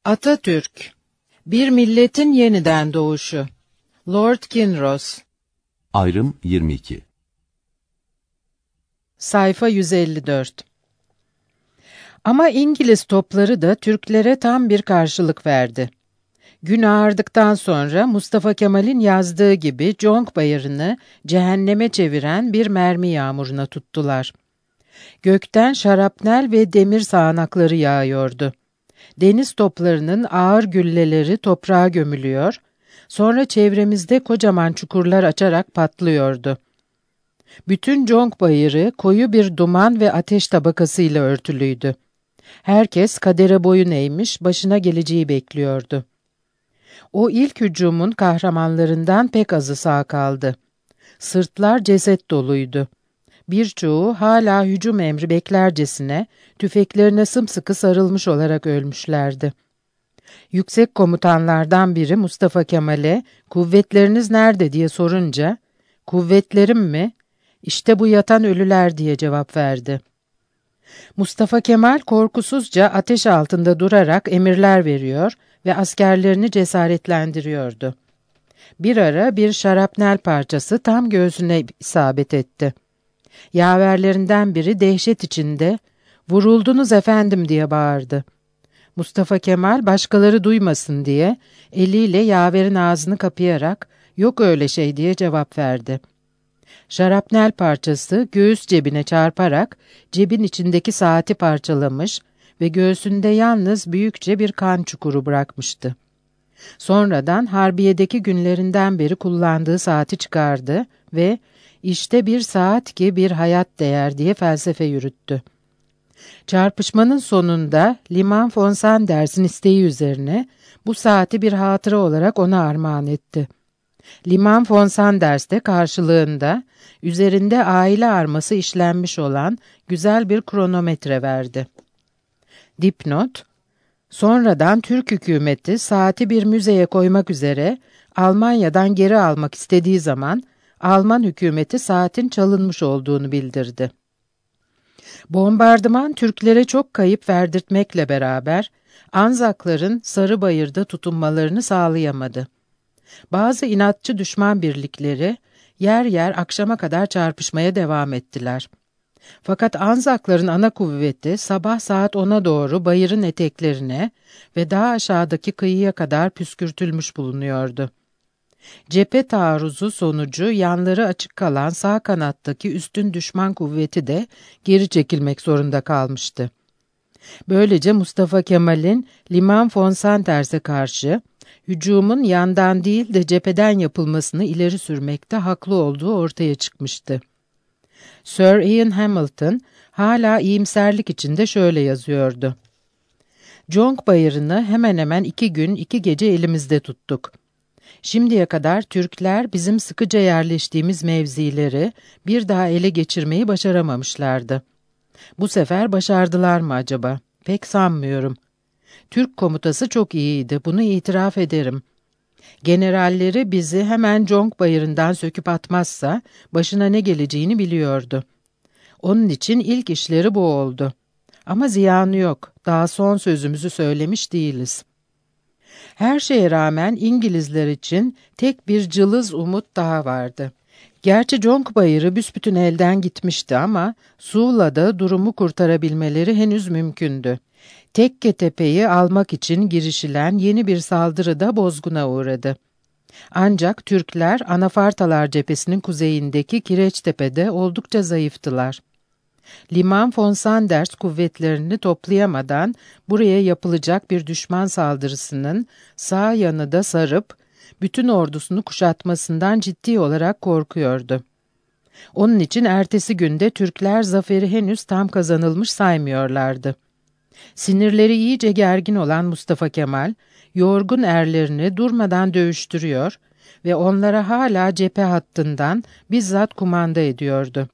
Atatürk, Bir Milletin Yeniden Doğuşu. Lord Kinross. Ayrım 22. Sayfa 154. Ama İngiliz topları da Türklere tam bir karşılık verdi. Gün ağardıktan sonra Mustafa Kemal'in yazdığı gibi Conk Bayırı'nı cehenneme çeviren bir mermi yağmuruna tuttular. Gökten şarapnel ve demir sağanakları yağıyordu. Deniz toplarının ağır gülleleri toprağa gömülüyor, sonra çevremizde kocaman çukurlar açarak patlıyordu. Bütün Conk Bayırı koyu bir duman ve ateş tabakasıyla örtülüydü. Herkes kadere boyun eğmiş, başına geleceği bekliyordu. O ilk hücumun kahramanlarından pek azı sağ kaldı. Sırtlar ceset doluydu. Birçoğu hala hücum emri beklercesine tüfeklerine sımsıkı sarılmış olarak ölmüşlerdi. Yüksek komutanlardan biri Mustafa Kemal'e "Kuvvetleriniz nerede?" diye sorunca, "Kuvvetlerim mi? İşte bu yatan ölüler." diye cevap verdi. Mustafa Kemal korkusuzca ateş altında durarak emirler veriyor ve askerlerini cesaretlendiriyordu. Bir ara bir şarapnel parçası tam göğsüne isabet etti. Yaverlerinden biri dehşet içinde, "Vuruldunuz efendim!" diye bağırdı. Mustafa Kemal başkaları duymasın diye eliyle yaverin ağzını kapayarak "Yok öyle şey!" diye cevap verdi. Şarapnel parçası göğüs cebine çarparak cebin içindeki saati parçalamış ve göğsünde yalnız büyükçe bir kan çukuru bırakmıştı. Sonradan harbiyedeki günlerinden beri kullandığı saati çıkardı ve "İşte bir saat ki bir hayat değer" diye felsefe yürüttü. Çarpışmanın sonunda Liman von Sanders'in isteği üzerine bu saati bir hatıra olarak ona armağan etti. Liman von Sanders de karşılığında üzerinde aile arması işlenmiş olan güzel bir kronometre verdi. Dipnot: Sonradan Türk hükümeti saati bir müzeye koymak üzere Almanya'dan geri almak istediği zaman Alman hükümeti saatin çalınmış olduğunu bildirdi. Bombardıman Türklere çok kayıp verdirtmekle beraber Anzakların Sarıbayır'da tutunmalarını sağlayamadı. Bazı inatçı düşman birlikleri yer yer akşama kadar çarpışmaya devam ettiler. Fakat Anzakların ana kuvveti sabah saat 10'a doğru bayırın eteklerine ve daha aşağıdaki kıyıya kadar püskürtülmüş bulunuyordu. Cephe taarruzu sonucu yanları açık kalan sağ kanattaki üstün düşman kuvveti de geri çekilmek zorunda kalmıştı. Böylece Mustafa Kemal'in Liman von Sanders'e karşı hücumun yandan değil de cepheden yapılmasını ileri sürmekte haklı olduğu ortaya çıkmıştı. Sir Ian Hamilton hala iyimserlik içinde şöyle yazıyordu: "Conk Bayırı'nı hemen hemen 2 gün 2 gece elimizde tuttuk. Şimdiye kadar Türkler bizim sıkıca yerleştiğimiz mevzileri bir daha ele geçirmeyi başaramamışlardı. Bu sefer başardılar mı acaba? Pek sanmıyorum. Türk komutası çok iyiydi, bunu itiraf ederim. Generalleri bizi hemen Conk Bayırı'ndan söküp atmazsa başına ne geleceğini biliyordu. Onun için ilk işleri bu oldu. Ama ziyanı yok, daha son sözümüzü söylemiş değiliz." Her şeye rağmen İngilizler için tek bir cılız umut daha vardı. Gerçi Conk Bayırı büsbütün elden gitmişti ama Suğla'da durumu kurtarabilmeleri henüz mümkündü. Tekketepe'yi almak için girişilen yeni bir saldırıda bozguna uğradı. Ancak Türkler Anafartalar cephesinin kuzeyindeki Kireçtepe'de oldukça zayıftılar. Liman von Sanders kuvvetlerini toplayamadan buraya yapılacak bir düşman saldırısının sağ yanı da sarıp bütün ordusunu kuşatmasından ciddi olarak korkuyordu. Onun için ertesi günde Türkler zaferi henüz tam kazanılmış saymıyorlardı. Sinirleri iyice gergin olan Mustafa Kemal, yorgun erlerini durmadan dövüştürüyor ve onlara hala cephe hattından bizzat kumanda ediyordu.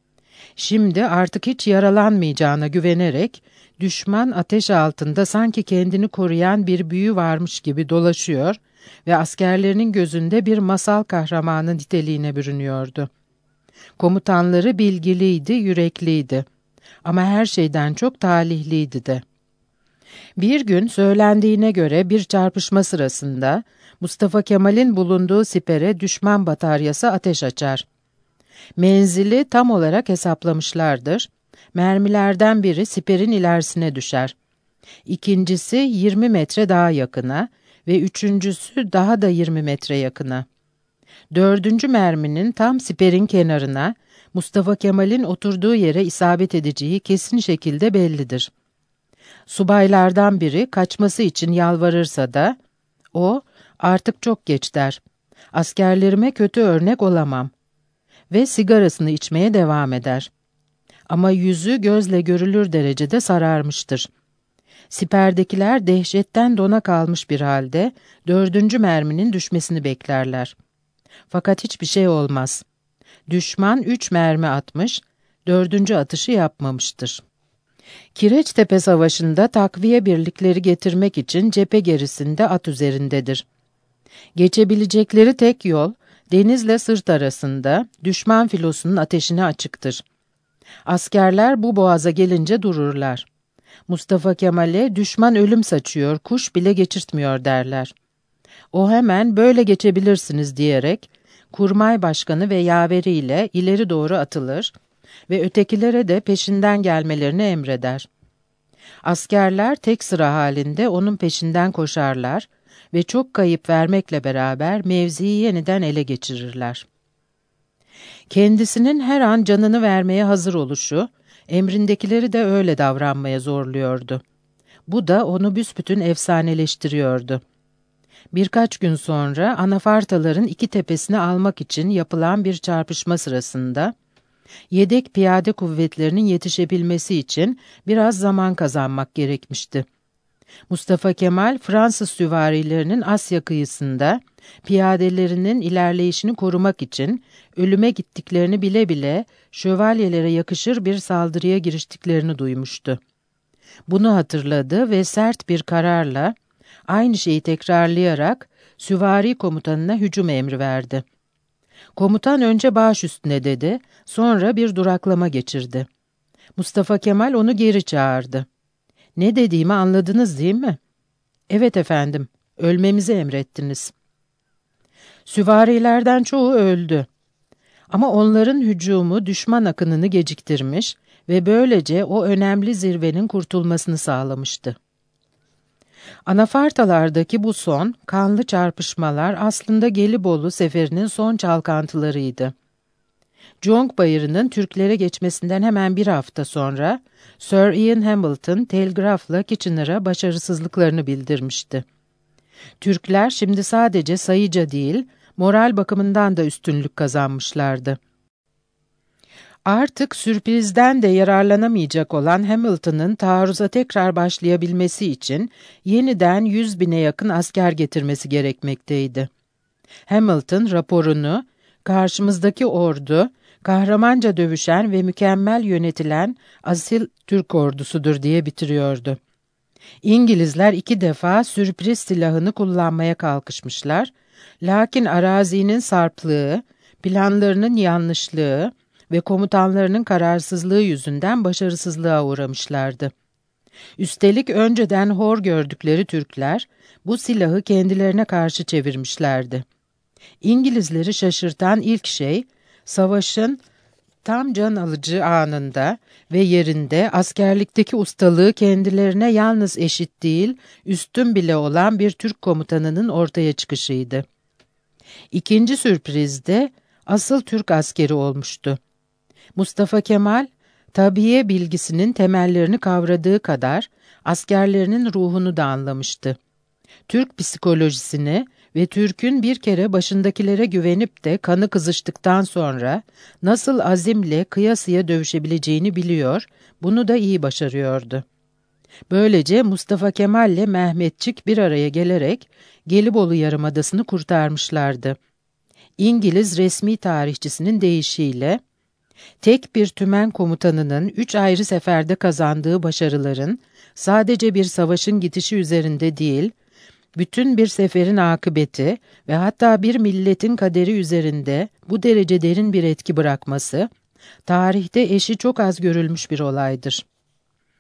Şimdi artık hiç yaralanmayacağına güvenerek, düşman ateş altında sanki kendini koruyan bir büyü varmış gibi dolaşıyor ve askerlerinin gözünde bir masal kahramanı niteliğine bürünüyordu. Komutanları bilgiliydi, yürekliydi ama her şeyden çok talihliydi de. Bir gün söylendiğine göre bir çarpışma sırasında Mustafa Kemal'in bulunduğu sipere düşman bataryası ateş açar. Menzili tam olarak hesaplamışlardır. Mermilerden biri siperin ilerisine düşer. İkincisi 20 metre daha yakına ve üçüncüsü daha da 20 metre yakına. Dördüncü merminin tam siperin kenarına, Mustafa Kemal'in oturduğu yere isabet edeceği kesin şekilde bellidir. Subaylardan biri kaçması için yalvarırsa da, o, artık çok geç der. Askerlerime kötü örnek olamam. Ve sigarasını içmeye devam eder. Ama yüzü gözle görülür derecede sararmıştır. Siperdekiler dehşetten dona kalmış bir halde, dördüncü merminin düşmesini beklerler. Fakat hiçbir şey olmaz. Düşman 3 mermi atmış, dördüncü atışı yapmamıştır. Kireçtepe Savaşı'nda takviye birlikleri getirmek için cephe gerisinde at üzerindedir. Geçebilecekleri tek yol, denizle sırt arasında düşman filosunun ateşine açıktır. Askerler bu boğaza gelince dururlar. Mustafa Kemal'e düşman ölüm saçıyor, kuş bile geçirtmiyor derler. O hemen böyle geçebilirsiniz diyerek, kurmay başkanı ve yaveriyle ileri doğru atılır ve ötekilere de peşinden gelmelerini emreder. Askerler tek sıra halinde onun peşinden koşarlar ve çok kayıp vermekle beraber mevziyi yeniden ele geçirirler. Kendisinin her an canını vermeye hazır oluşu, emrindekileri de öyle davranmaya zorluyordu. Bu da onu büsbütün efsaneleştiriyordu. Birkaç gün sonra Anafartaların iki tepesini almak için yapılan bir çarpışma sırasında, yedek piyade kuvvetlerinin yetişebilmesi için biraz zaman kazanmak gerekmişti. Mustafa Kemal, Fransız süvarilerinin Asya kıyısında, piyadelerinin ilerleyişini korumak için, ölüme gittiklerini bile bile, şövalyelere yakışır bir saldırıya giriştiklerini duymuştu. Bunu hatırladı ve sert bir kararla, aynı şeyi tekrarlayarak, süvari komutanına hücum emri verdi. Komutan önce baş üstüne dedi, sonra bir duraklama geçirdi. Mustafa Kemal onu geri çağırdı. Ne dediğimi anladınız değil mi? Evet efendim, ölmemizi emrettiniz. Süvarilerden çoğu öldü. Ama onların hücumu düşman akınını geciktirmiş ve böylece o önemli zirvenin kurtulmasını sağlamıştı. Anafartalardaki bu son, kanlı çarpışmalar aslında Gelibolu seferinin son çalkantılarıydı. Conk Bayırı'nın Türklere geçmesinden hemen bir hafta sonra, Sir Ian Hamilton telgrafla Kitchener'a başarısızlıklarını bildirmişti. Türkler şimdi sadece sayıca değil, moral bakımından da üstünlük kazanmışlardı. Artık sürprizden de yararlanamayacak olan Hamilton'ın taarruza tekrar başlayabilmesi için yeniden 100.000'e yakın asker getirmesi gerekmekteydi. Hamilton raporunu, karşımızdaki ordu, kahramanca dövüşen ve mükemmel yönetilen asil Türk ordusudur diye bitiriyordu. İngilizler 2 defa sürpriz silahını kullanmaya kalkışmışlar, lakin arazinin sarplığı, planlarının yanlışlığı ve komutanlarının kararsızlığı yüzünden başarısızlığa uğramışlardı. Üstelik önceden hor gördükleri Türkler bu silahı kendilerine karşı çevirmişlerdi. İngilizleri şaşırtan ilk şey, savaşın tam can alıcı anında ve yerinde askerlikteki ustalığı kendilerine yalnız eşit değil, üstün bile olan bir Türk komutanının ortaya çıkışıydı. İkinci sürpriz de asıl Türk askeri olmuştu. Mustafa Kemal, tabiye bilgisinin temellerini kavradığı kadar askerlerinin ruhunu da anlamıştı. Türk psikolojisini ve Türk'ün bir kere başındakilere güvenip de kanı kızıştıktan sonra nasıl azimle kıyasıya dövüşebileceğini biliyor, bunu da iyi başarıyordu. Böylece Mustafa Kemal ile Mehmetçik bir araya gelerek Gelibolu Yarımadası'nı kurtarmışlardı. İngiliz resmi tarihçisinin deyişiyle, tek bir tümen komutanının 3 ayrı seferde kazandığı başarıların sadece bir savaşın gidişi üzerinde değil, bütün bir seferin akıbeti ve hatta bir milletin kaderi üzerinde bu derece derin bir etki bırakması, tarihte eşi çok az görülmüş bir olaydır.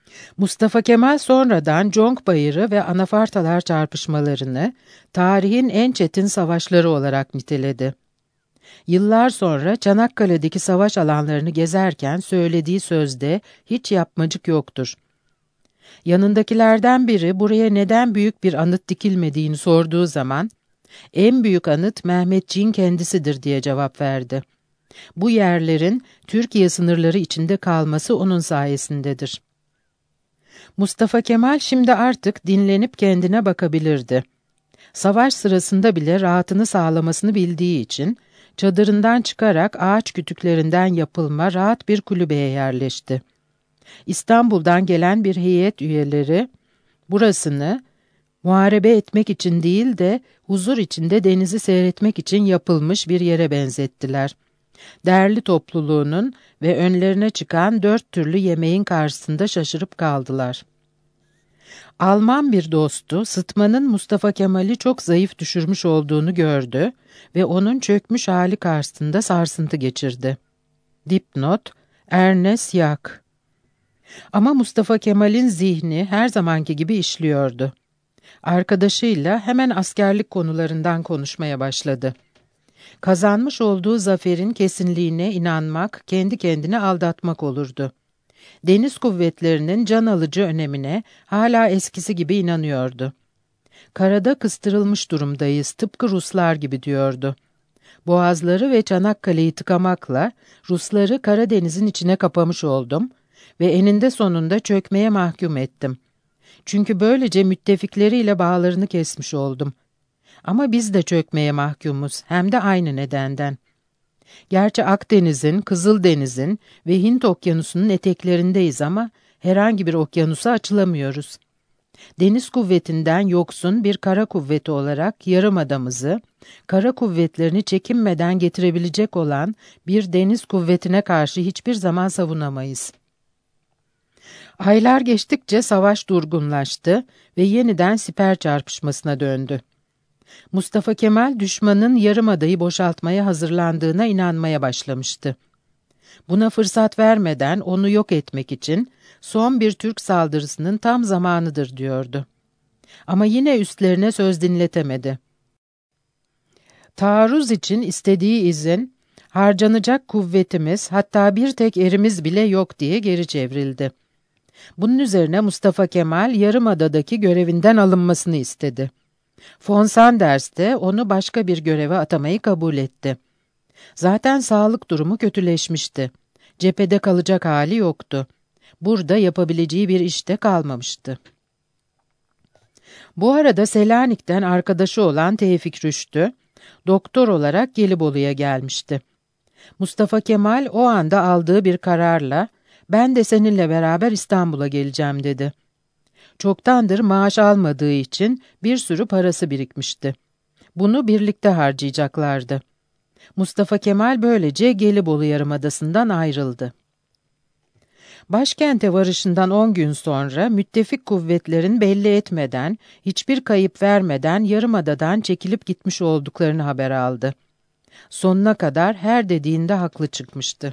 Mustafa Kemal sonradan Conk Bayırı ve Anafartalar çarpışmalarını tarihin en çetin savaşları olarak niteledi. Yıllar sonra Çanakkale'deki savaş alanlarını gezerken söylediği sözde hiç yapmacık yoktur. Yanındakilerden biri buraya neden büyük bir anıt dikilmediğini sorduğu zaman, en büyük anıt Mehmetçiğin kendisidir diye cevap verdi. Bu yerlerin Türkiye sınırları içinde kalması onun sayesindedir. Mustafa Kemal şimdi artık dinlenip kendine bakabilirdi. Savaş sırasında bile rahatını sağlamasını bildiği için, çadırından çıkarak ağaç kütüklerinden yapılma rahat bir kulübeye yerleşti. İstanbul'dan gelen bir heyet üyeleri, burasını muharebe etmek için değil de huzur içinde denizi seyretmek için yapılmış bir yere benzettiler. Değerli topluluğunun ve önlerine çıkan 4 türlü yemeğin karşısında şaşırıp kaldılar. Alman bir dostu, sıtmanın Mustafa Kemal'i çok zayıf düşürmüş olduğunu gördü ve onun çökmüş hali karşısında sarsıntı geçirdi. Dipnot, Ernest Yak. Ama Mustafa Kemal'in zihni her zamanki gibi işliyordu. Arkadaşıyla hemen askerlik konularından konuşmaya başladı. Kazanmış olduğu zaferin kesinliğine inanmak, kendi kendine aldatmak olurdu. Deniz kuvvetlerinin can alıcı önemine hala eskisi gibi inanıyordu. Karada kıstırılmış durumdayız, tıpkı Ruslar gibi diyordu. Boğazları ve Çanakkale'yi tıkamakla Rusları Karadeniz'in içine kapamış oldum ve eninde sonunda çökmeye mahkum ettim. Çünkü böylece müttefikleriyle bağlarını kesmiş oldum. Ama biz de çökmeye mahkumuz, hem de aynı nedenden. Gerçi Akdeniz'in, Kızıldeniz'in ve Hint Okyanusu'nun eteklerindeyiz ama herhangi bir okyanusa açılamıyoruz. Deniz kuvvetinden yoksun bir kara kuvveti olarak yarımadamızı, kara kuvvetlerini çekinmeden getirebilecek olan bir deniz kuvvetine karşı hiçbir zaman savunamayız. Aylar geçtikçe savaş durgunlaştı ve yeniden siper çarpışmasına döndü. Mustafa Kemal düşmanın yarımadayı boşaltmaya hazırlandığına inanmaya başlamıştı. Buna fırsat vermeden onu yok etmek için son bir Türk saldırısının tam zamanıdır diyordu. Ama yine üstlerine söz dinletemedi. Taarruz için istediği izin, harcanacak kuvvetimiz, hatta bir tek erimiz bile yok diye geri çevrildi. Bunun üzerine Mustafa Kemal Yarımada'daki görevinden alınmasını istedi. Von Sanders de onu başka bir göreve atamayı kabul etti. Zaten sağlık durumu kötüleşmişti. Cephede kalacak hali yoktu. Burada yapabileceği bir iş de kalmamıştı. Bu arada Selanik'ten arkadaşı olan Tevfik Rüştü, doktor olarak Gelibolu'ya gelmişti. Mustafa Kemal o anda aldığı bir kararla, "Ben de seninle beraber İstanbul'a geleceğim." dedi. Çoktandır maaş almadığı için bir sürü parası birikmişti. Bunu birlikte harcayacaklardı. Mustafa Kemal böylece Gelibolu Yarımadası'ndan ayrıldı. Başkente varışından 10 gün sonra müttefik kuvvetlerin belli etmeden, hiçbir kayıp vermeden Yarımada'dan çekilip gitmiş olduklarını haber aldı. Sonuna kadar her dediğinde haklı çıkmıştı.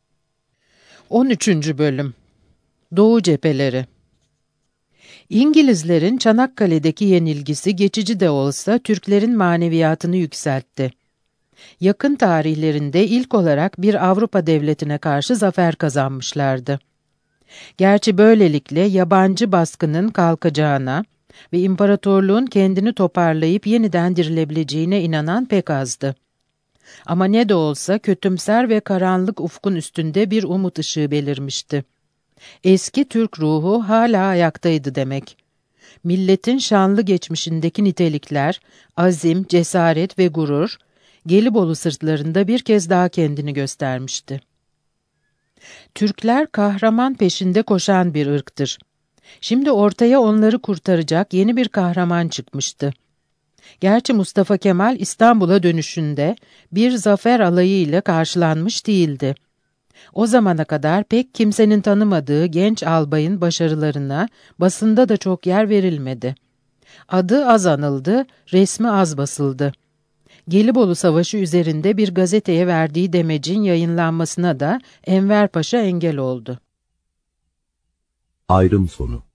13. Bölüm Doğu Cepheleri. İngilizlerin Çanakkale'deki yenilgisi geçici de olsa Türklerin maneviyatını yükseltti. Yakın tarihlerinde ilk olarak bir Avrupa devletine karşı zafer kazanmışlardı. Gerçi böylelikle yabancı baskının kalkacağına ve imparatorluğun kendini toparlayıp yeniden dirilebileceğine inanan pek azdı. Ama ne de olsa kötümser ve karanlık ufkun üstünde bir umut ışığı belirmişti. Eski Türk ruhu hala ayaktaydı demek. Milletin şanlı geçmişindeki nitelikler, azim, cesaret ve gurur, Gelibolu sırtlarında bir kez daha kendini göstermişti. Türkler kahraman peşinde koşan bir ırktır. Şimdi ortaya onları kurtaracak yeni bir kahraman çıkmıştı. Gerçi Mustafa Kemal İstanbul'a dönüşünde bir zafer alayıyla karşılanmış değildi. O zamana kadar pek kimsenin tanımadığı genç albayın başarılarına basında da çok yer verilmedi. Adı az anıldı, resmi az basıldı. Gelibolu Savaşı üzerinde bir gazeteye verdiği demecin yayınlanmasına da Enver Paşa engel oldu. Ayrım sonu.